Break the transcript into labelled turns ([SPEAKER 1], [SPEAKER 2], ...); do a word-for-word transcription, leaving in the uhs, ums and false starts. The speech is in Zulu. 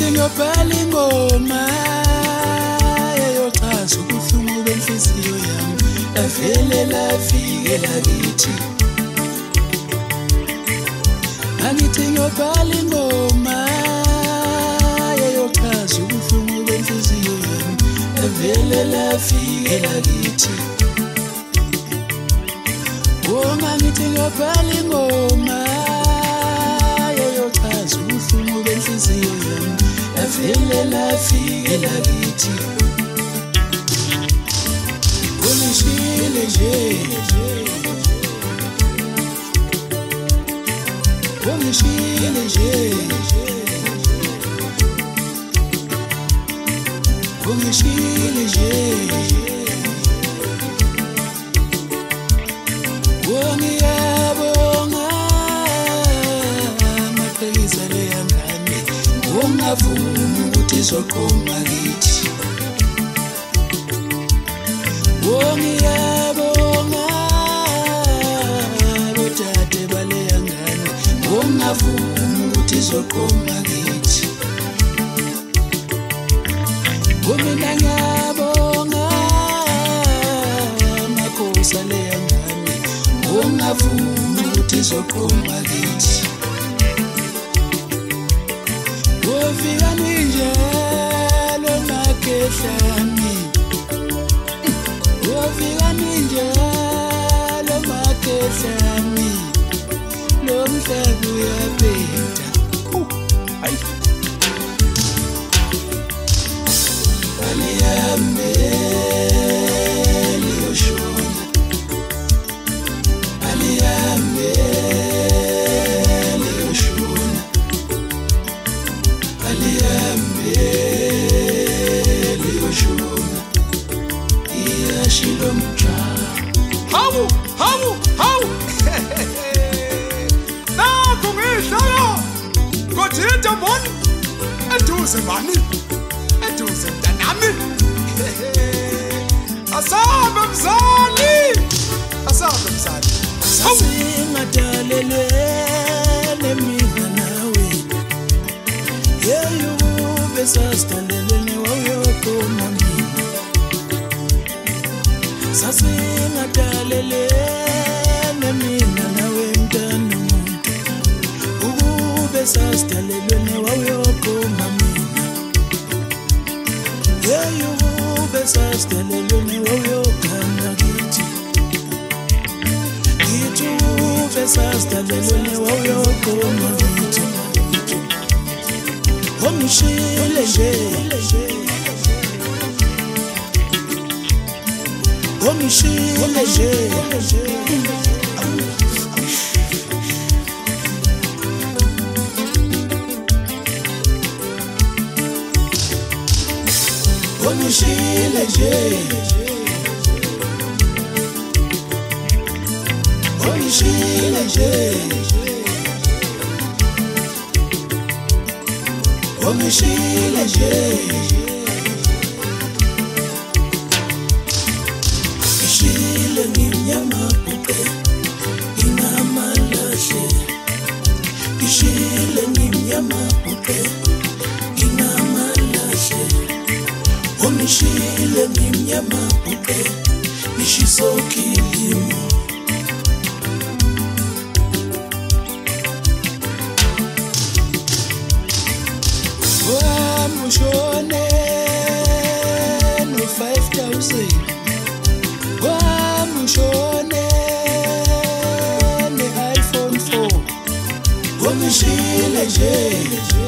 [SPEAKER 1] Ngithi ngiyobhala ingoma eyochaza ubuhlungu benhliziyo yami lavele lafike lakithi. Ngithi ngiyobhala ingoma eyochaza ubuhlungu benhliziyo yami lavele lafike lakithi. Oh ngithi ngiyobhala ingoma eyochaza ubuhlungu benhliziyo yami lavele lafike lakithi. Ungishile nje, ungishile nje, ungishile nje. Ngiyabonga maqhekeza leya ngane, ungavumi ukuthi izoqhuma kithi. Ngiyabonga bodade baleya ngane, ungavumi ukuthi izoqhuma kithi. Mina ngiyabonga makhosi aleya ngane, ungavumi ukuthi izoqhuma kithi. Ufika ninjalo makehlami, ufika ninjalo makehlami, lo mhlaba uyabheda. Hayi alihambe liyoshona, alihambe liyoshona, alihambe liyoshona, iyashilo mjana.
[SPEAKER 2] Hawu, hawu, hawu. Nakho ngihlala kodwa moni eduze mani, eduze mntanami. Asabe mzali, asabe mzali.
[SPEAKER 1] Singadalelwe mina nawe, yeyube sasitalelwe wawuyokhona mina. Sasingadalelwe mina nawe mntana umuntu, ukube sasitalelwe wawuyokhona mina. Yeyube sasitalelwe wawuyokhona kithi. Ngithi ube sasitalelwe wawuyokhona kithi. Ungishile nje, ungishile nje. Ungishile nje, ungishile nje, ungishile nje. Ngishile ngimnyama bhuqe, nginamalahle. Ngishile ngimnyama bhuqe, nginamalahle. Ungishile ngimnyama bhuqe, ngishiso kilimo. Wamushone no five thousand, wamushone ne iPhone four. Ungishile nje.